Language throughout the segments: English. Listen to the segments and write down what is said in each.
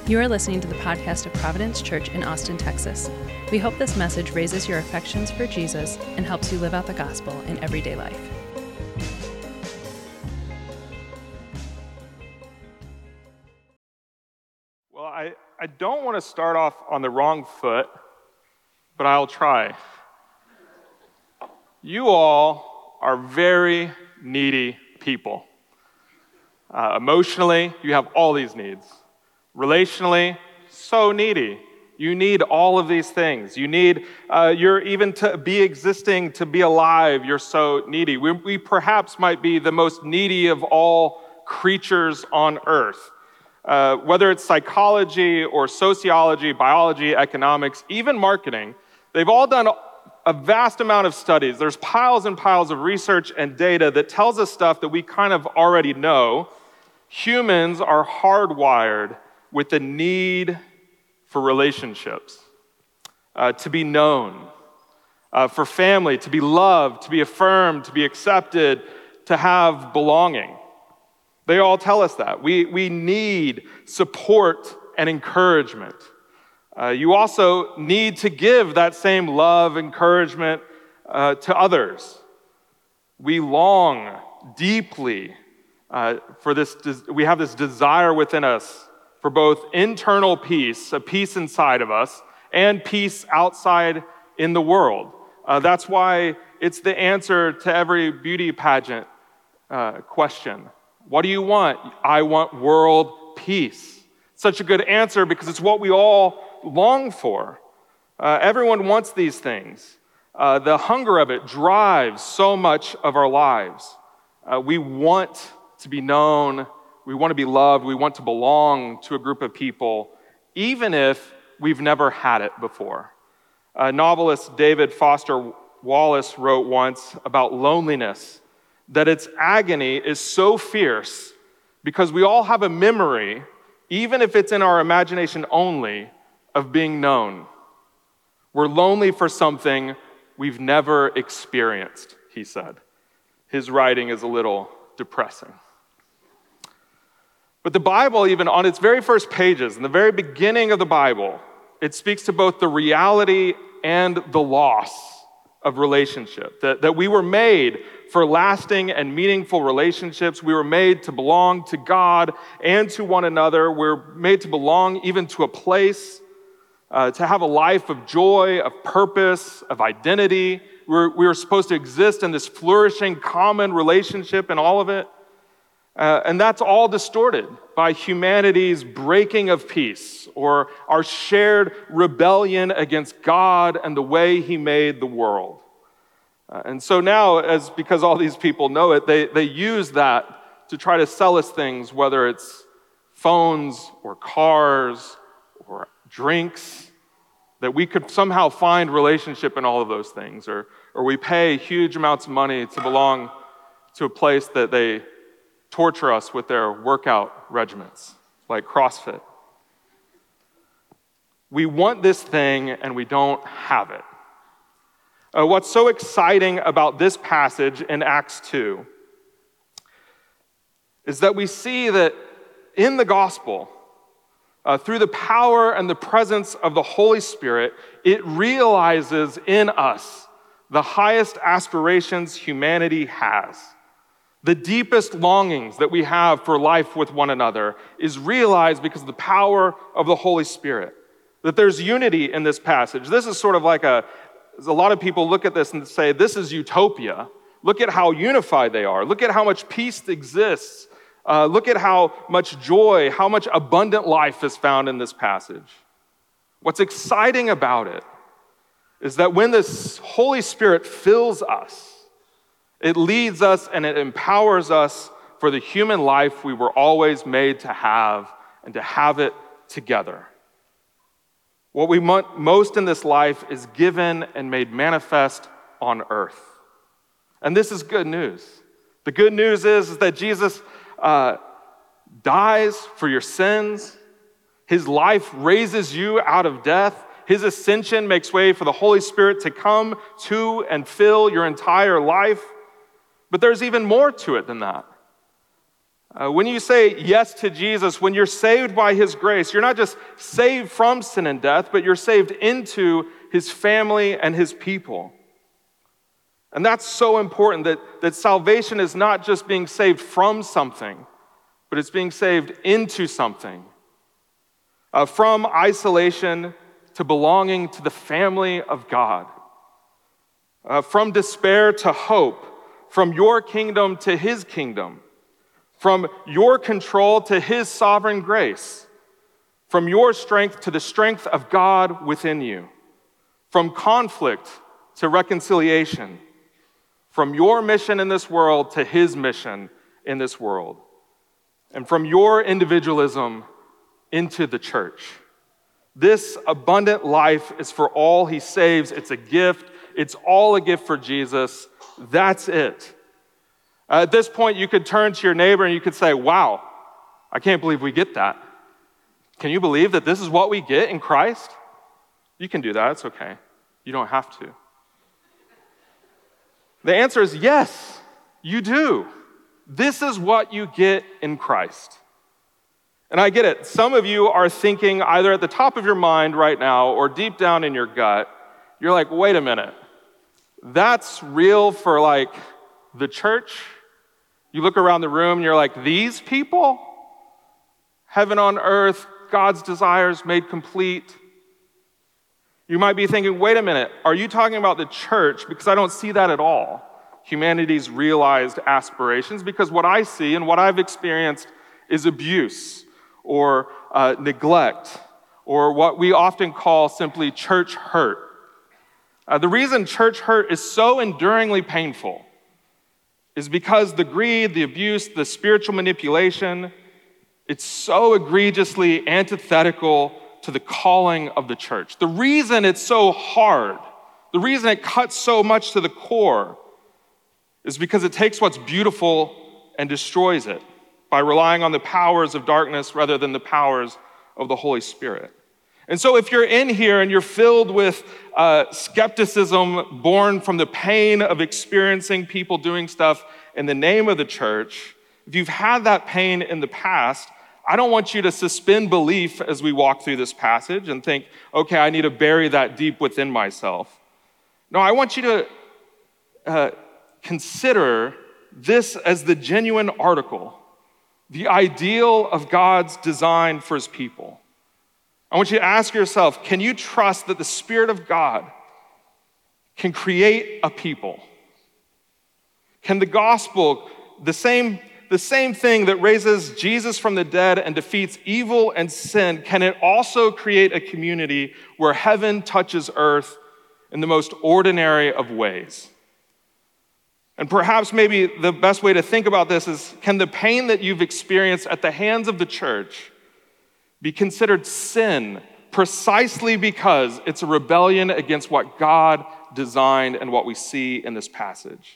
You are listening to the podcast of Providence Church in Austin, Texas. We hope this message raises your affections for Jesus and helps you live out the gospel in everyday life. Well, I don't want to start off on the wrong foot, but I'll try. You all are very needy people. Emotionally, you have all these needs. Relationally, so needy. You need all of these things. You need, you're even to be existing, to be alive, you're so needy. We perhaps might be the most needy of all creatures on earth. Whether it's psychology or sociology, biology, economics, even marketing, they've all done a vast amount of studies. There's piles and piles of research and data that tells us stuff that we kind of already know. Humans are hardwired with the need for relationships, to be known, for family, to be loved, to be affirmed, to be accepted, to have belonging. They all tell us that. We need support and encouragement. You also need to give that same love, encouragement to others. We long deeply for this. We have this desire within us for both internal peace, a peace inside of us, and peace outside in the world. That's why it's the answer to every beauty pageant question. What do you want? I want world peace. Such a good answer because it's what we all long for. Everyone wants these things. The hunger of it drives so much of our lives. We want to be known. We want to be loved. We want to belong to a group of people, even if we've never had it before. Novelist David Foster Wallace wrote once about loneliness, that its agony is so fierce because we all have a memory, even if it's in our imagination only, of being known. We're lonely for something we've never experienced, he said. His writing is a little depressing. But the Bible, even on its very first pages, in the very beginning of the Bible, it speaks to both the reality and the loss of relationship, that we were made for lasting and meaningful relationships. We were made to belong to God and to one another. We're made to belong even to a place, to have a life of joy, of purpose, of identity. We were supposed to exist in this flourishing common relationship and all of it. And that's all distorted by humanity's breaking of peace or our shared rebellion against God and the way He made the world. And so now, because all these people know it, they use that to try to sell us things, whether it's phones or cars or drinks, that we could somehow find relationship in all of those things, or we pay huge amounts of money to belong to a place that they torture us with their workout regimens, like CrossFit. We want this thing and we don't have it. What's so exciting about this passage in Acts 2 is that we see that in the gospel, through the power and the presence of the Holy Spirit, it realizes in us the highest aspirations humanity has. The deepest longings that we have for life with one another is realized because of the power of the Holy Spirit. That there's unity in this passage. This is sort of like a lot of people look at this and say, this is utopia. Look at how unified they are. Look at how much peace exists. Look at how much joy, how much abundant life is found in this passage. What's exciting about it is that when this Holy Spirit fills us, it leads us and it empowers us for the human life we were always made to have and to have it together. What we want most in this life is given and made manifest on earth. And this is good news. The good news is that Jesus dies for your sins. His life raises you out of death. His ascension makes way for the Holy Spirit to come to and fill your entire life. But there's even more to it than that. When you say yes to Jesus, when you're saved by his grace, you're not just saved from sin and death, but you're saved into his family and his people. And that's so important, that salvation is not just being saved from something, but it's being saved into something. From isolation to belonging to the family of God. From despair to hope. From your kingdom to his kingdom. From your control to his sovereign grace. From your strength to the strength of God within you. From conflict to reconciliation. From your mission in this world to his mission in this world. And from your individualism into the church. This abundant life is for all he saves. It's a gift. It's all a gift for Jesus. That's it. At this point, you could turn to your neighbor and you could say, wow, I can't believe we get that. Can you believe that this is what we get in Christ? You can do that. It's okay. You don't have to. The answer is yes, you do. This is what you get in Christ. And I get it. Some of you are thinking either at the top of your mind right now or deep down in your gut, you're like, wait a minute. That's real for like the church? You look around the room and you're like, these people? Heaven on earth, God's desires made complete. You might be thinking, wait a minute, are you talking about the church? Because I don't see that at all. Humanity's realized aspirations, because what I see and what I've experienced is abuse or neglect or what we often call simply church hurt. The reason church hurt is so enduringly painful is because the greed, the abuse, the spiritual manipulation, it's so egregiously antithetical to the calling of the church. The reason it's so hard, the reason it cuts so much to the core is because it takes what's beautiful and destroys it by relying on the powers of darkness rather than the powers of the Holy Spirit. And so if you're in here and you're filled with skepticism born from the pain of experiencing people doing stuff in the name of the church, if you've had that pain in the past, I don't want you to suspend belief as we walk through this passage and think, okay, I need to bury that deep within myself. No, I want you to consider this as the genuine article, the ideal of God's design for his people. I want you to ask yourself, can you trust that the Spirit of God can create a people? Can the gospel, the same thing that raises Jesus from the dead and defeats evil and sin, can it also create a community where heaven touches earth in the most ordinary of ways? And perhaps maybe the best way to think about this is, can the pain that you've experienced at the hands of the church be considered sin precisely because it's a rebellion against what God designed and what we see in this passage?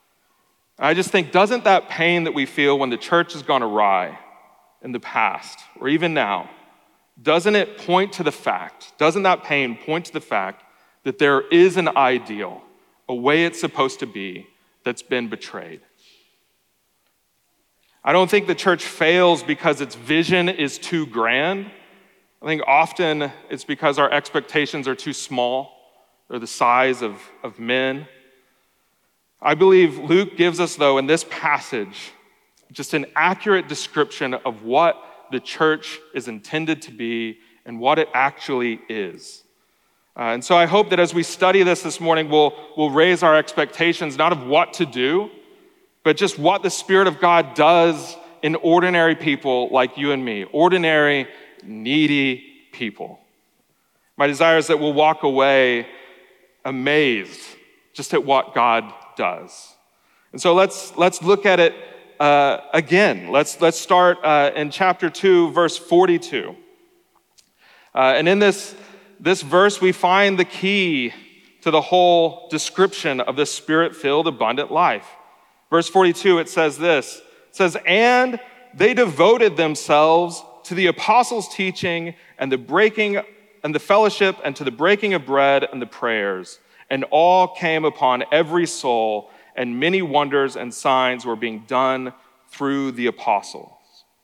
I just think, doesn't that pain that we feel when the church has gone awry in the past, or even now, doesn't that pain point to the fact that there is an ideal, a way it's supposed to be, that's been betrayed? I don't think the church fails because its vision is too grand. I think often it's because our expectations are too small, or the size of men. I believe Luke gives us, though, in this passage, just an accurate description of what the church is intended to be and what it actually is. And so I hope that as we study this morning, we'll raise our expectations, not of what to do, but just what the Spirit of God does in ordinary people like you and me, ordinary, needy people. My desire is that we'll walk away amazed just at what God does. And so let's look at it again. Let's start in chapter 2, verse 42. And in this verse, we find the key to the whole description of the Spirit-filled, abundant life. Verse 42, it says this. It says, "And they devoted themselves to the apostles' teaching and the breaking and the fellowship and to the breaking of bread and the prayers. And all came upon every soul, and many wonders and signs were being done through the apostles.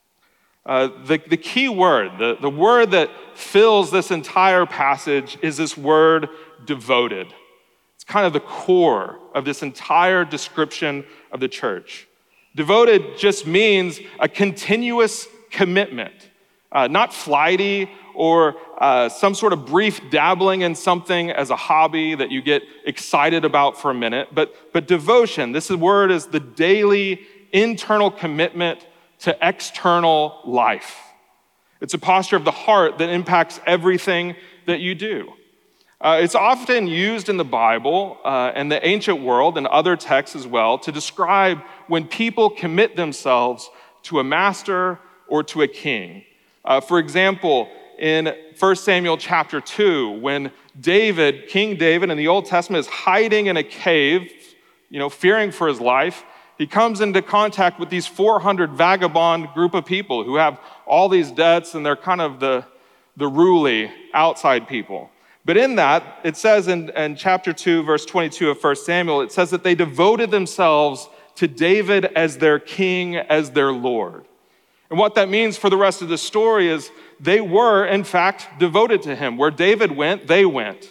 The key word, the word that fills this entire passage is this word devoted. It's kind of the core of this entire description of the church. Devoted just means a continuous commitment, not flighty or some sort of brief dabbling in something as a hobby that you get excited about for a minute, but devotion, this word is the daily internal commitment to external life. It's a posture of the heart that impacts everything that you do. It's often used in the Bible and the ancient world and other texts as well to describe when people commit themselves to a master or to a king. For example, in 1 Samuel chapter 2, when King David in the Old Testament is hiding in a cave, fearing for his life, he comes into contact with these 400 vagabond group of people who have all these debts, and they're kind of the ruly outside people. But in that, it says in chapter 2, verse 22 of 1 Samuel, it says that they devoted themselves to David as their king, as their Lord. And what that means for the rest of the story is they were, in fact, devoted to him. Where David went, they went.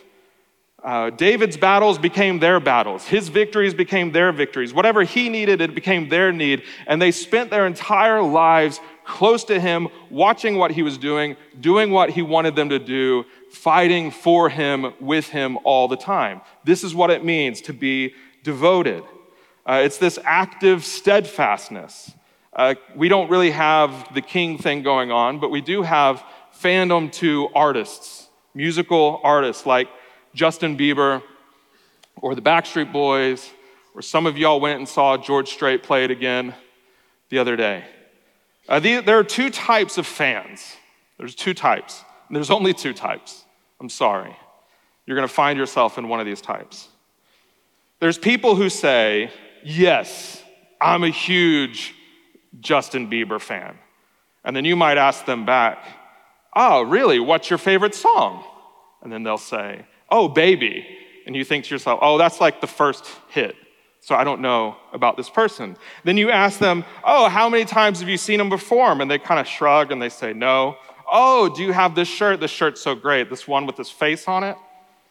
David's battles became their battles. His victories became their victories. Whatever he needed, it became their need. And they spent their entire lives close to him, watching what he was doing what he wanted them to do, fighting for him, with him all the time. This is what it means to be devoted. It's this active steadfastness. We don't really have the king thing going on, but we do have fandom to artists, musical artists like Justin Bieber or the Backstreet Boys, or some of y'all went and saw George Strait play it again the other day. There are two types of fans. There's two types. And there's only two types. I'm sorry. You're going to find yourself in one of these types. There's people who say, yes, I'm a huge Justin Bieber fan. And then you might ask them back, oh, really? What's your favorite song? And then they'll say, oh, Baby. And you think to yourself, oh, that's like the first hit. So I don't know about this person. Then you ask them, oh, how many times have you seen him perform? And they kind of shrug and they say no. Oh, do you have this shirt? This shirt's so great. This one with his face on it.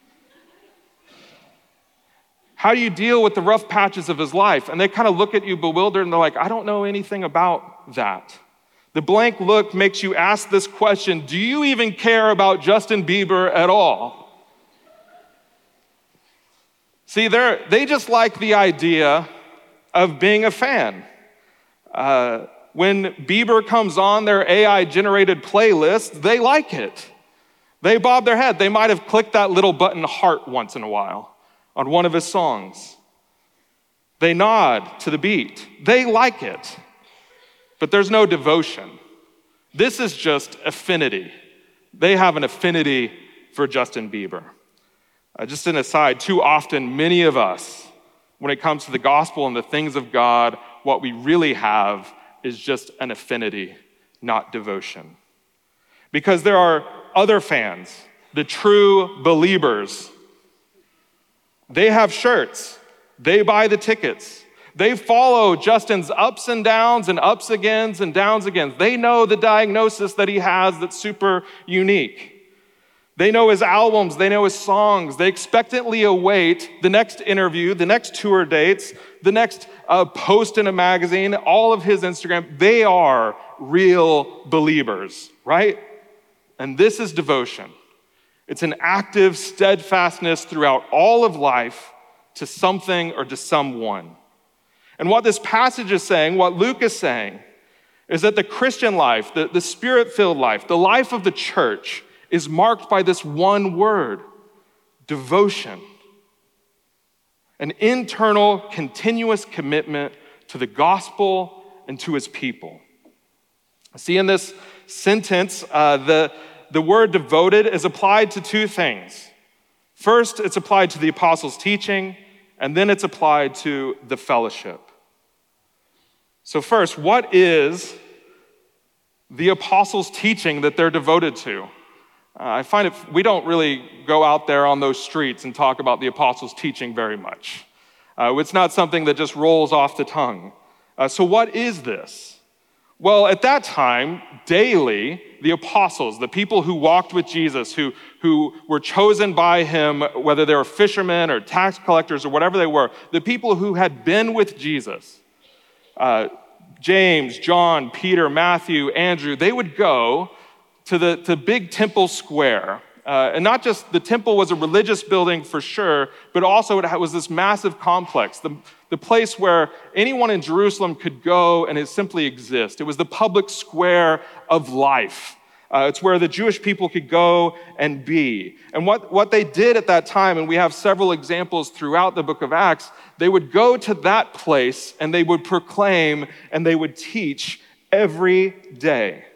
How do you deal with the rough patches of his life? And they kind of look at you bewildered and they're like, I don't know anything about that. The blank look makes you ask this question, do you even care about Justin Bieber at all? See, they just like the idea of being a fan. When Bieber comes on their AI-generated playlist, they like it. They bob their head. They might have clicked that little button heart once in a while on one of his songs. They nod to the beat. They like it. But there's no devotion. This is just affinity. They have an affinity for Justin Bieber. Just an aside, too often, many of us, when it comes to the gospel and the things of God, what we really have is just an affinity, not devotion. Because there are other fans, the true believers. They have shirts. They buy the tickets. They follow Justin's ups and downs and ups agains and downs agains. They know the diagnosis that he has that's super unique. They know his albums, they know his songs. They expectantly await the next interview, the next tour dates, the next post in a magazine, all of his Instagram. They are real believers, right? And this is devotion. It's an active steadfastness throughout all of life to something or to someone. And what this passage is saying, what Luke is saying, is that the Christian life, the Spirit-filled life, the life of the church, is marked by this one word, devotion. An internal, continuous commitment to the gospel and to his people. See, in this sentence, the word devoted is applied to two things. First, it's applied to the apostles' teaching, and then it's applied to the fellowship. So first, what is the apostles' teaching that they're devoted to? I find we don't really go out there on those streets and talk about the apostles' teaching very much. It's not something that just rolls off the tongue. So what is this? Well, at that time, daily, the apostles, the people who walked with Jesus, who were chosen by him, whether they were fishermen or tax collectors or whatever they were, the people who had been with Jesus, James, John, Peter, Matthew, Andrew, they would go to the big temple square. And not just the temple was a religious building for sure, but also it was this massive complex, the place where anyone in Jerusalem could go and it simply exist. It was the public square of life. It's where the Jewish people could go and be. And what they did at that time, and we have several examples throughout the book of Acts, they would go to that place and they would proclaim and they would teach every day.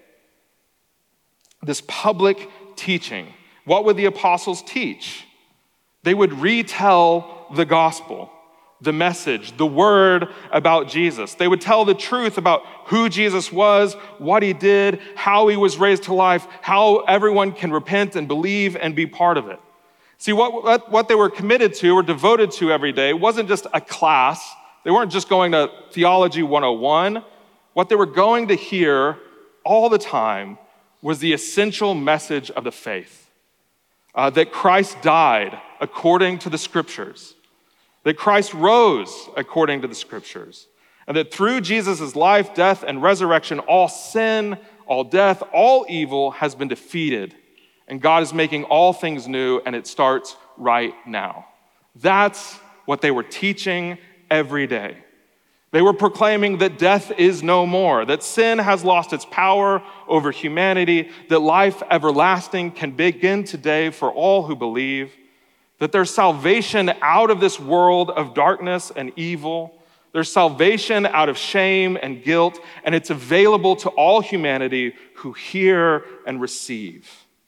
This public teaching. What would the apostles teach? They would retell the gospel, the message, the word about Jesus. They would tell the truth about who Jesus was, what he did, how he was raised to life, how everyone can repent and believe and be part of it. See, what they were committed to or devoted to every day wasn't just a class. They weren't just going to Theology 101. What they were going to hear all the time was the essential message of the faith. That Christ died according to the scriptures, that Christ rose according to the scriptures, and that through Jesus' life, death, and resurrection, all sin, all death, all evil has been defeated, and God is making all things new, and it starts right now. That's what they were teaching every day. They were proclaiming that death is no more, that sin has lost its power over humanity, that life everlasting can begin today for all who believe, that there's salvation out of this world of darkness and evil, there's salvation out of shame and guilt, and it's available to all humanity who hear and receive.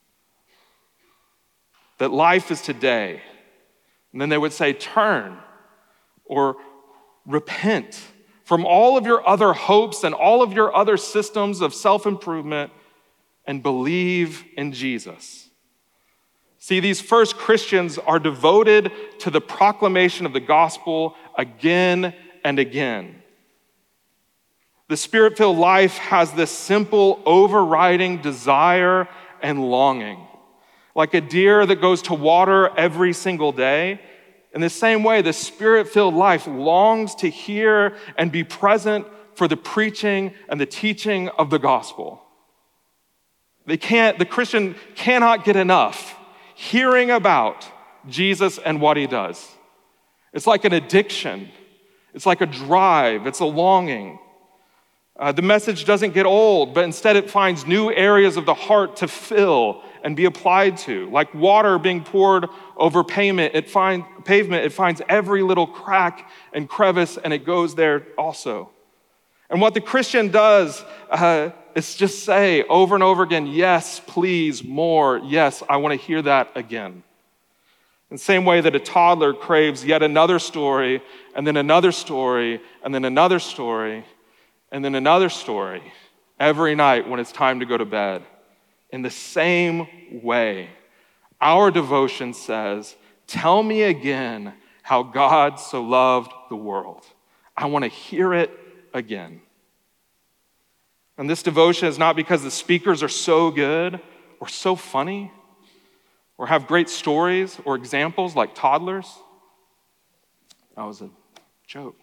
That life is today. And then they would say, turn or repent from all of your other hopes and all of your other systems of self-improvement and believe in Jesus. See, these first Christians are devoted to the proclamation of the gospel again and again. The Spirit-filled life has this simple, overriding desire and longing. Like a deer that goes to water every single day, in the same way, the Spirit-filled life longs to hear and be present for the preaching and the teaching of the gospel. The Christian cannot get enough hearing about Jesus and what he does. It's like an addiction. It's like a drive. It's a longing. The message doesn't get old, but instead it finds new areas of the heart to fill and be applied to. Like water being poured over pavement, it finds every little crack and crevice, and it goes there also. And what the Christian does is just say over and over again, yes, please, more. Yes, I want to hear that again. In the same way that a toddler craves yet another story, and then another story, and then another story, and then another story every night when it's time to go to bed. In the same way, our devotion says, tell me again how God so loved the world. I want to hear it again. And this devotion is not because the speakers are so good or so funny or have great stories or examples like toddlers. That was a joke.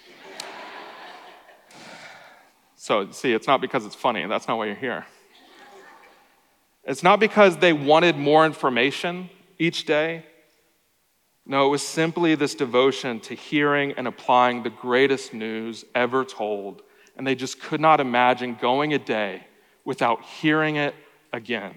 So, see, it's not because it's funny. That's not why you're here. It's not because they wanted more information each day. No, it was simply this devotion to hearing and applying the greatest news ever told. And they just could not imagine going a day without hearing it again.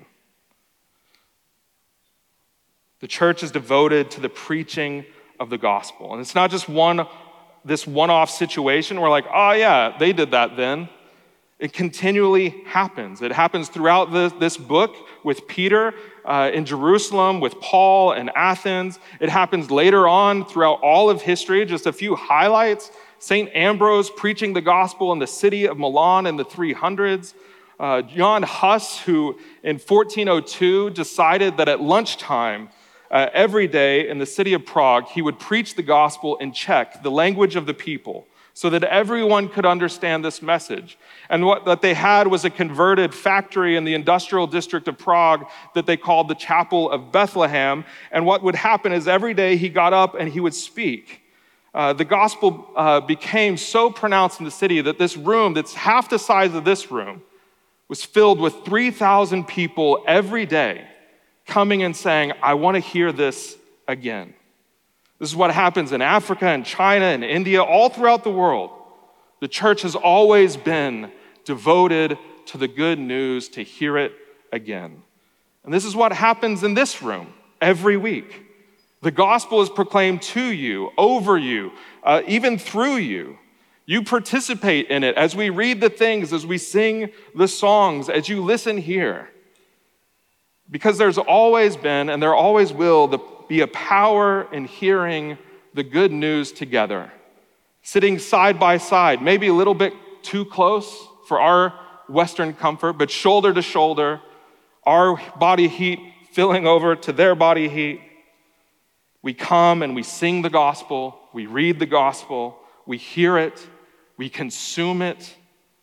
The church is devoted to the preaching of the gospel. And it's not just this one-off situation where like, oh yeah, they did that then. It continually happens. It happens throughout this book with Peter in Jerusalem, with Paul in Athens. It happens later on throughout all of history. Just a few highlights. St. Ambrose preaching the gospel in the city of Milan in the 300s. Jan Hus, who in 1402 decided that at lunchtime every day in the city of Prague, he would preach the gospel in Czech, the language of the people, so that everyone could understand this message. And what they had was a converted factory in the industrial district of Prague that they called the Chapel of Bethlehem. And what would happen is every day he got up and he would speak. The gospel became so pronounced in the city that this room, that's half the size of this room, was filled with 3,000 people every day coming and saying, I want to hear this again. This is what happens in Africa and China and India, all throughout the world. The church has always been devoted to the good news, to hear it again. And this is what happens in this room every week. The gospel is proclaimed to you, over you, even through you. You participate in it as we read the things, as we sing the songs, as you listen here. Because there's always been, and there always will, be a power in hearing the good news together, sitting side by side, maybe a little bit too close for our Western comfort, but shoulder to shoulder, our body heat filling over to their body heat. We come and we sing the gospel, we read the gospel, we hear it, we consume it.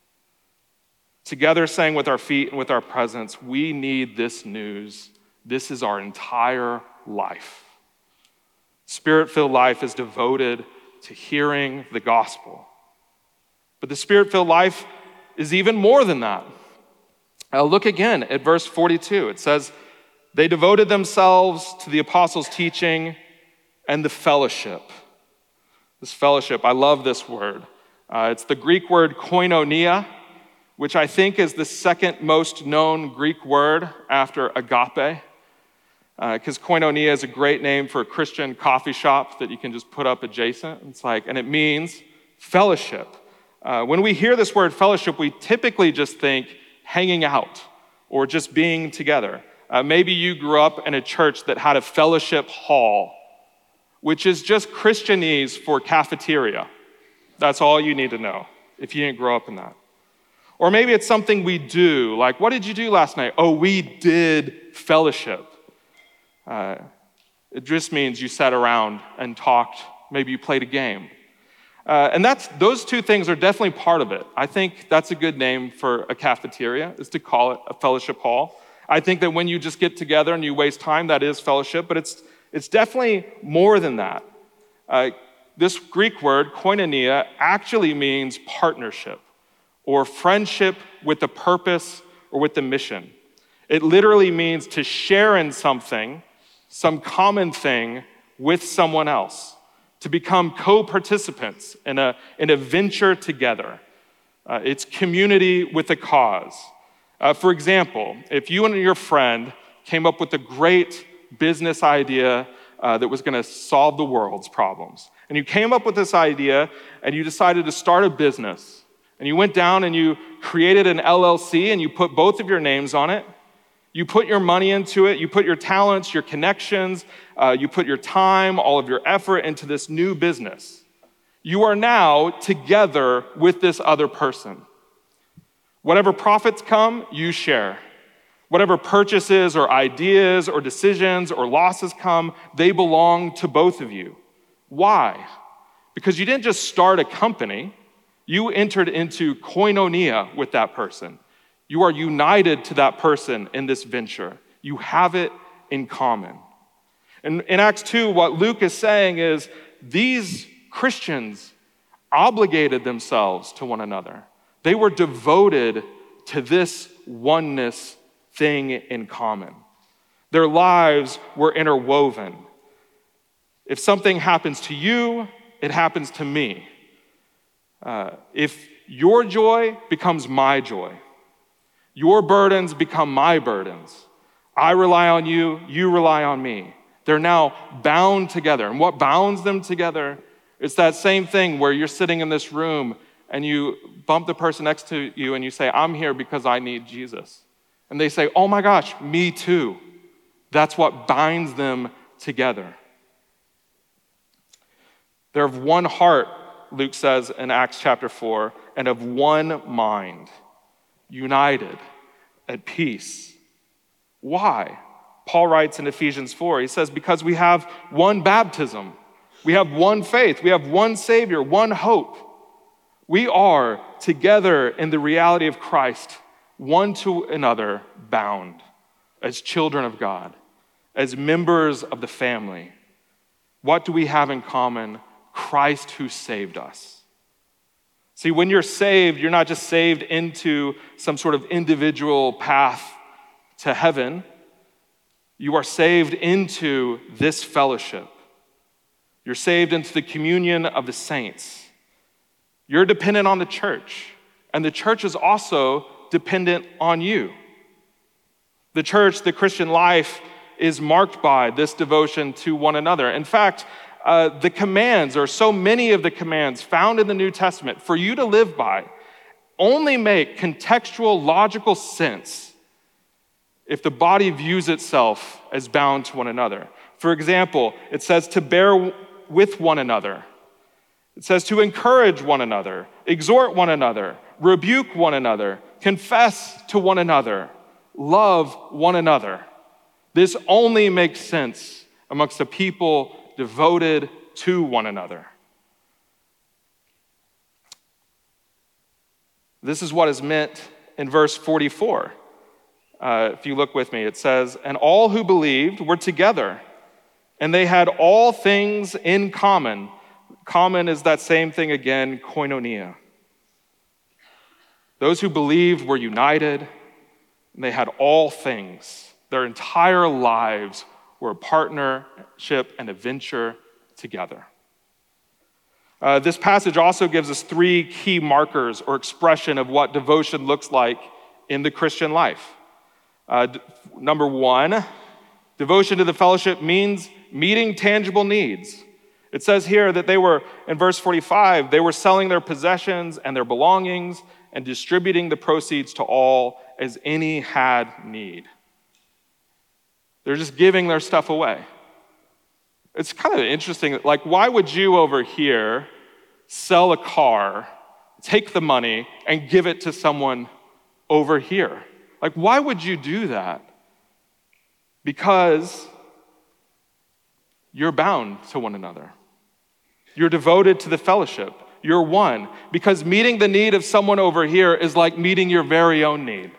Together, saying with our feet and with our presence, we need this news. This is our entire life. Spirit-filled life is devoted to hearing the gospel. But the Spirit-filled life is even more than that. Look again at verse 42. It says, they devoted themselves to the apostles' teaching and the fellowship. This fellowship, I love this word. It's the Greek word koinonia, which I think is the second most known Greek word after agape. Because koinonia is a great name for a Christian coffee shop that you can just put up adjacent. And it means fellowship. When we hear this word fellowship, we typically just think hanging out or just being together. Maybe you grew up in a church that had a fellowship hall, which is just Christianese for cafeteria. That's all you need to know if you didn't grow up in that. Or maybe it's something we do, like, what did you do last night? Oh, we did fellowship. It just means you sat around and talked. Maybe you played a game. And those two things are definitely part of it. I think that's a good name for a cafeteria, is to call it a fellowship hall. I think that when you just get together and you waste time, that is fellowship, but it's definitely more than that. This Greek word, koinonia, actually means partnership or friendship with the purpose or with the mission. It literally means to share in something, some common thing with someone else, to become co-participants in a venture together. It's community with a cause. For example, if you and your friend came up with a great business idea that was going to solve the world's problems, and you came up with this idea and you decided to start a business, and you went down and you created an LLC and you put both of your names on it. You put your money into it, you put your talents, your connections, you put your time, all of your effort into this new business. You are now together with this other person. Whatever profits come, you share. Whatever purchases or ideas or decisions or losses come, they belong to both of you. Why? Because you didn't just start a company, you entered into koinonia with that person. You are united to that person in this venture. You have it in common. And in Acts 2, what Luke is saying is these Christians obligated themselves to one another. They were devoted to this oneness thing in common. Their lives were interwoven. If something happens to you, it happens to me. If your joy becomes my joy, your burdens become my burdens. I rely on you, you rely on me. They're now bound together. And what bounds them together is that same thing where you're sitting in this room and you bump the person next to you and you say, I'm here because I need Jesus. And they say, oh my gosh, me too. That's what binds them together. They're of one heart, Luke says in Acts chapter 4, and of one mind, united, at peace. Why? Paul writes in Ephesians 4, he says, because we have one baptism, we have one faith, we have one Savior, one hope. We are together in the reality of Christ, one to another bound as children of God, as members of the family. What do we have in common? Christ who saved us. See, when you're saved, you're not just saved into some sort of individual path to heaven. You are saved into this fellowship. You're saved into the communion of the saints. You're dependent on the church, and the church is also dependent on you. The church, the Christian life, is marked by this devotion to one another. In fact, the commands, or so many of the commands found in the New Testament for you to live by, only make contextual, logical sense if the body views itself as bound to one another. For example, it says to bear with one another. It says to encourage one another, exhort one another, rebuke one another, confess to one another, love one another. This only makes sense amongst a people devoted to one another. This is what is meant in verse 44. If you look with me, it says, and all who believed were together, and they had all things in common. Common is that same thing again, koinonia. Those who believed were united, and they had all things. Their entire lives were a partnership and a venture together. This passage also gives us three key markers or expression of what devotion looks like in the Christian life. Number one, devotion to the fellowship means meeting tangible needs. It says here that they were, in verse 45, they were selling their possessions and their belongings and distributing the proceeds to all as any had need. They're just giving their stuff away. It's kind of interesting, like, why would you over here sell a car, take the money, and give it to someone over here? Like, why would you do that? Because you're bound to one another. You're devoted to the fellowship. You're one. Because meeting the need of someone over here is like meeting your very own need.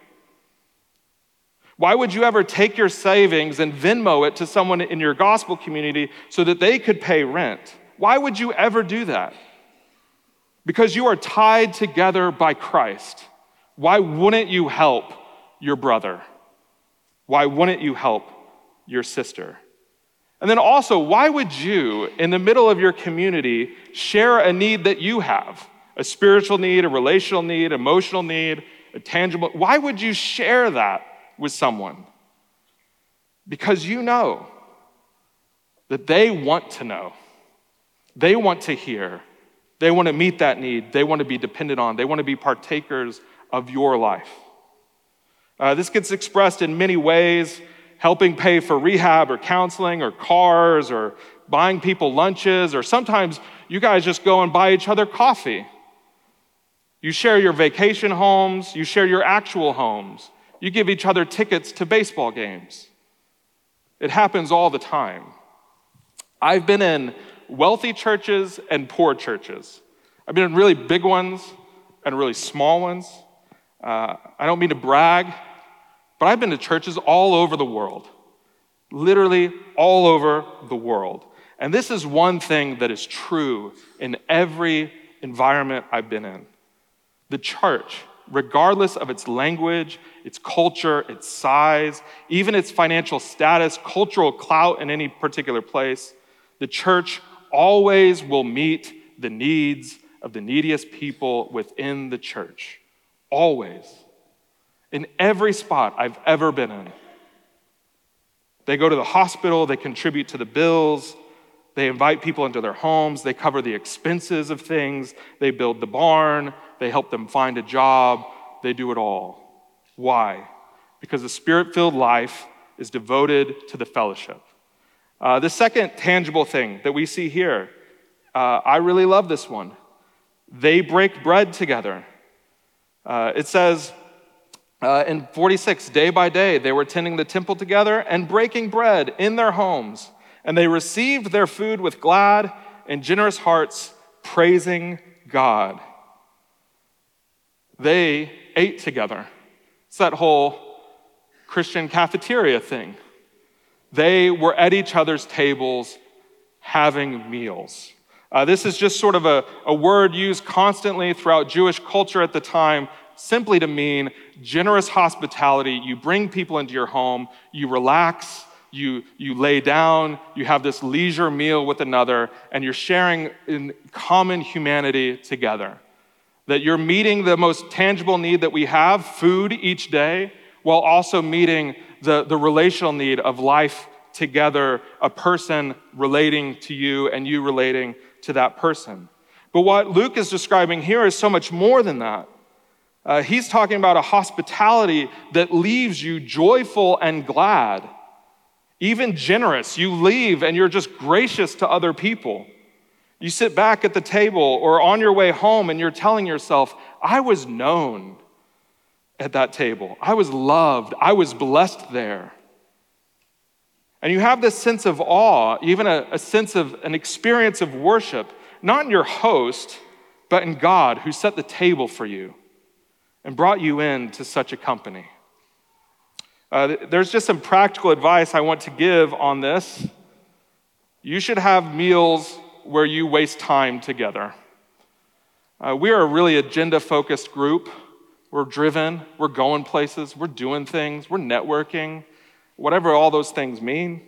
Why would you ever take your savings and Venmo it to someone in your gospel community so that they could pay rent? Why would you ever do that? Because you are tied together by Christ. Why wouldn't you help your brother? Why wouldn't you help your sister? And then also, why would you, in the middle of your community, share a need that you have? A spiritual need, a relational need, emotional need, a tangible. Why would you share that with someone? Because you know that they want to know. They want to hear. They want to meet that need. They want to be dependent on. They want to be partakers of your life. This gets expressed in many ways, helping pay for rehab or counseling or cars or buying people lunches, or sometimes you guys just go and buy each other coffee. You share your vacation homes. You share your actual homes. You give each other tickets to baseball games. It happens all the time. I've been in wealthy churches and poor churches. I've been in really big ones and really small ones. I don't mean to brag, but I've been to churches all over the world, literally all over the world. And this is one thing that is true in every environment I've been in. The church, regardless of its language, its culture, its size, even its financial status, cultural clout in any particular place, the church always will meet the needs of the neediest people within the church. Always. In every spot I've ever been in. They go to the hospital, they contribute to the bills, they invite people into their homes, they cover the expenses of things, they build the barn, they help them find a job, they do it all. Why? Because the Spirit-filled life is devoted to the fellowship. The second tangible thing that we see here, I really love this one. They break bread together. It says in 46, day by day, they were tending the temple together and breaking bread in their homes. And they received their food with glad and generous hearts, praising God. They ate together. It's that whole Christian cafeteria thing. They were at each other's tables having meals. This is just sort of a word used constantly throughout Jewish culture at the time, simply to mean generous hospitality. You bring people into your home, you relax, you lay down, you have this leisure meal with another, and you're sharing in common humanity together. That you're meeting the most tangible need that we have, food, each day, while also meeting the relational need of life together, a person relating to you and you relating to that person. But what Luke is describing here is so much more than that. He's talking about a hospitality that leaves you joyful and glad, even generous. You leave and you're just gracious to other people. You sit back at the table or on your way home and you're telling yourself, I was known at that table. I was loved. I was blessed there. And you have this sense of awe, even a sense of an experience of worship, not in your host, but in God who set the table for you and brought you into such a company. There's just some practical advice I want to give on this. You should have meals where you waste time together. We are a really agenda-focused group. We're driven, we're going places, we're doing things, we're networking, whatever all those things mean.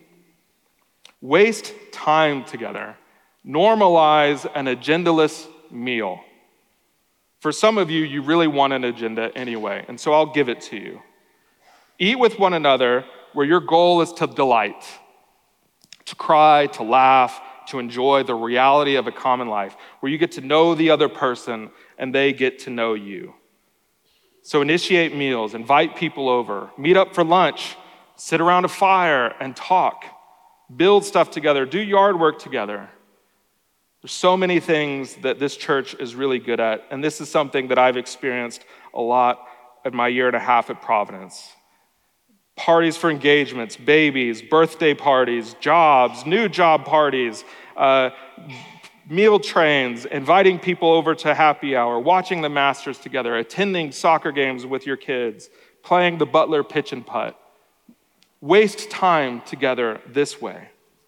Waste time together. Normalize an agendaless meal. For some of you, you really want an agenda anyway, and so I'll give it to you. Eat with one another where your goal is to delight, to cry, to laugh, to enjoy the reality of a common life, where you get to know the other person and they get to know you. So initiate meals, invite people over, meet up for lunch, sit around a fire and talk, build stuff together, do yard work together. There's so many things that this church is really good at, and this is something that I've experienced a lot in my year and a half at Providence. Parties for engagements, babies, birthday parties, jobs, new job parties, meal trains, inviting people over to happy hour, watching the Masters together, attending soccer games with your kids, playing the Butler pitch and putt. Waste time together this way.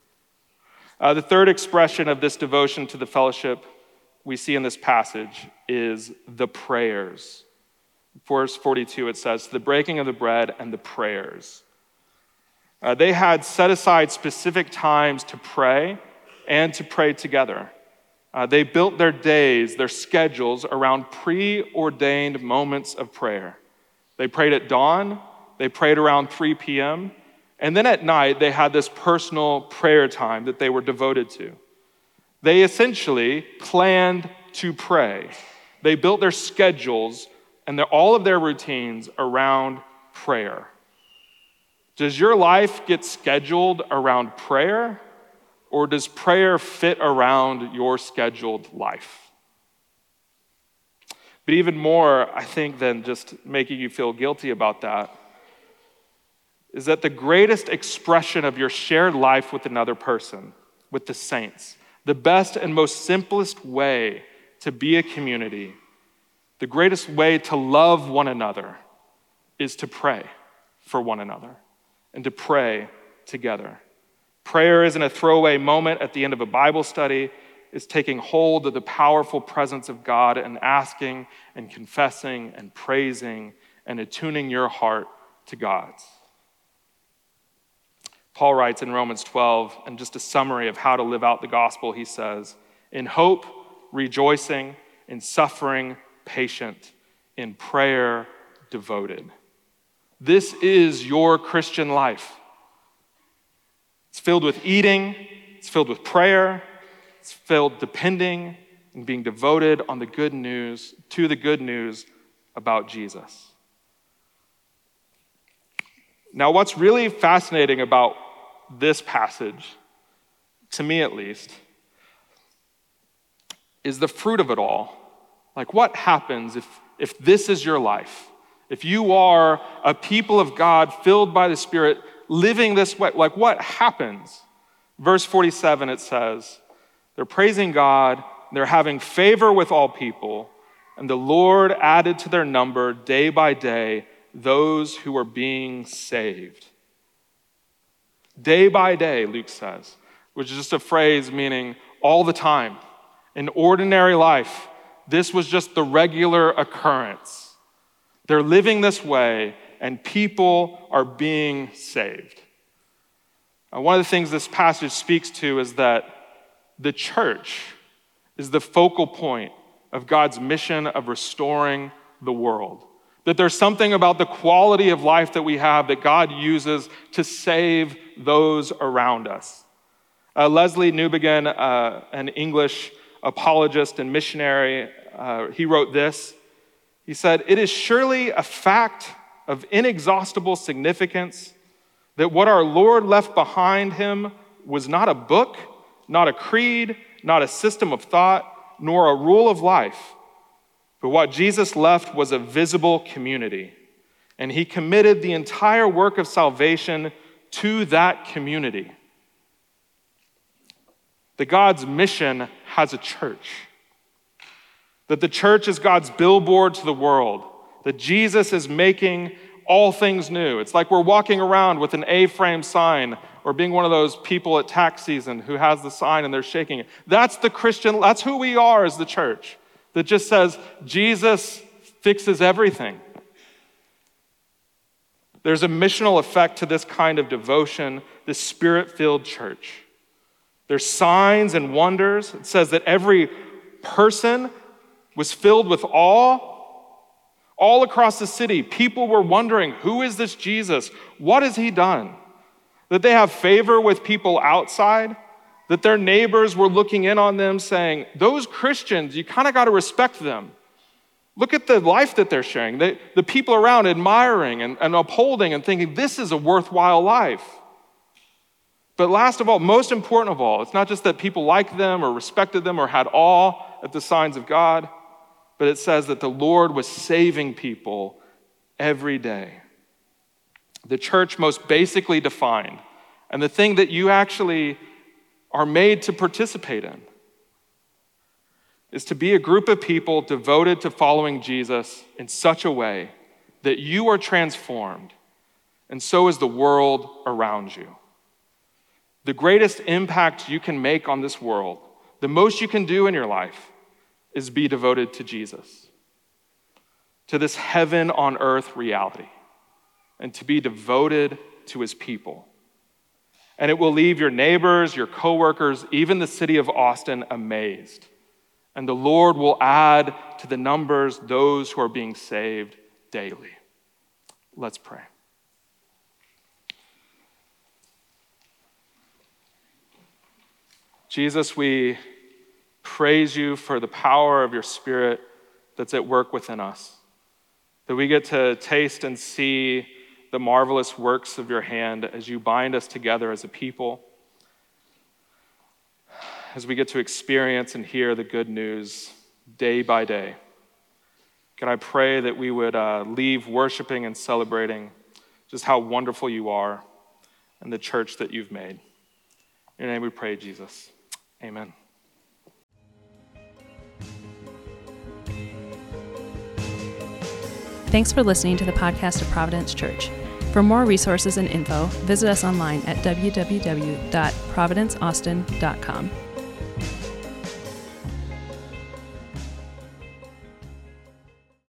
The third expression of this devotion to the fellowship we see in this passage is the prayers. Verse 42, it says, the breaking of the bread and the prayers. They had set aside specific times to pray and to pray together. They built their days, their schedules around preordained moments of prayer. They prayed at dawn, they prayed around 3 p.m., and then at night they had this personal prayer time that they were devoted to. They essentially planned to pray. They built their schedules and all of their routines around prayer. Does your life get scheduled around prayer, or does prayer fit around your scheduled life? But even more, I think, than just making you feel guilty about that, is that the greatest expression of your shared life with another person, with the saints, the best and most simplest way to be a community, the greatest way to love one another is to pray for one another and to pray together. Prayer isn't a throwaway moment at the end of a Bible study. It's taking hold of the powerful presence of God and asking and confessing and praising and attuning your heart to God's. Paul writes in Romans 12, and just a summary of how to live out the gospel, he says, in hope, rejoicing, in suffering, patient, in prayer, devoted. This is your Christian life. It's filled with eating, it's filled with prayer, it's filled depending and being devoted on the good news, to the good news about Jesus. Now, what's really fascinating about this passage, to me at least, is the fruit of it all. Like, what happens if this is your life? If you are a people of God filled by the Spirit, living this way, like what happens? Verse 47, it says, they're praising God, they're having favor with all people, And the Lord added to their number day by day those who were being saved. Day by day, Luke says, which is just a phrase meaning all the time. In ordinary life, this was just the regular occurrence. They're living this way, and people are being saved. One of the things this passage speaks to is that the church is the focal point of God's mission of restoring the world. That there's something about the quality of life that we have that God uses to save those around us. Leslie Newbigin, an English apologist and missionary, he wrote this. He said, "It is surely a fact of inexhaustible significance that what our Lord left behind him was not a book, not a creed, not a system of thought, nor a rule of life. But what Jesus left was a visible community, and he committed the entire work of salvation to that community." That God's mission has a church. That the church is God's billboard to the world. That Jesus is making all things new. It's like we're walking around with an A-frame sign or being one of those people at tax season who has the sign and they're shaking it. That's the Christian, that's who we are as the church. That just says, Jesus fixes everything. There's a missional effect to this kind of devotion, this spirit-filled church. There's signs and wonders. It says that every person was filled with awe. All across the city, people were wondering, who is this Jesus? What has he done? That they have favor with people outside, that their neighbors were looking in on them saying, those Christians, you kind of got to respect them. Look at the life that they're sharing. The people around admiring and upholding and thinking, this is a worthwhile life. But last of all, most important of all, it's not just that people liked them or respected them or had awe at the signs of God, but it says that the Lord was saving people every day. The church most basically defined, and the thing that you actually are made to participate in, is to be a group of people devoted to following Jesus in such a way that you are transformed, and so is the world around you. The greatest impact you can make on this world, the most you can do in your life, is be devoted to Jesus, to this heaven on earth reality, and to be devoted to his people. And it will leave your neighbors, your coworkers, even the city of Austin amazed. And the Lord will add to the numbers those who are being saved daily. Let's pray. Jesus, we praise you for the power of your Spirit that's at work within us, that we get to taste and see the marvelous works of your hand as you bind us together as a people, as we get to experience and hear the good news day by day. God, I pray that we would leave worshiping and celebrating just how wonderful you are and the church that you've made. In your name we pray, Jesus. Amen. Thanks for listening to the podcast of Providence Church. For more resources and info, visit us online at www.providenceaustin.com.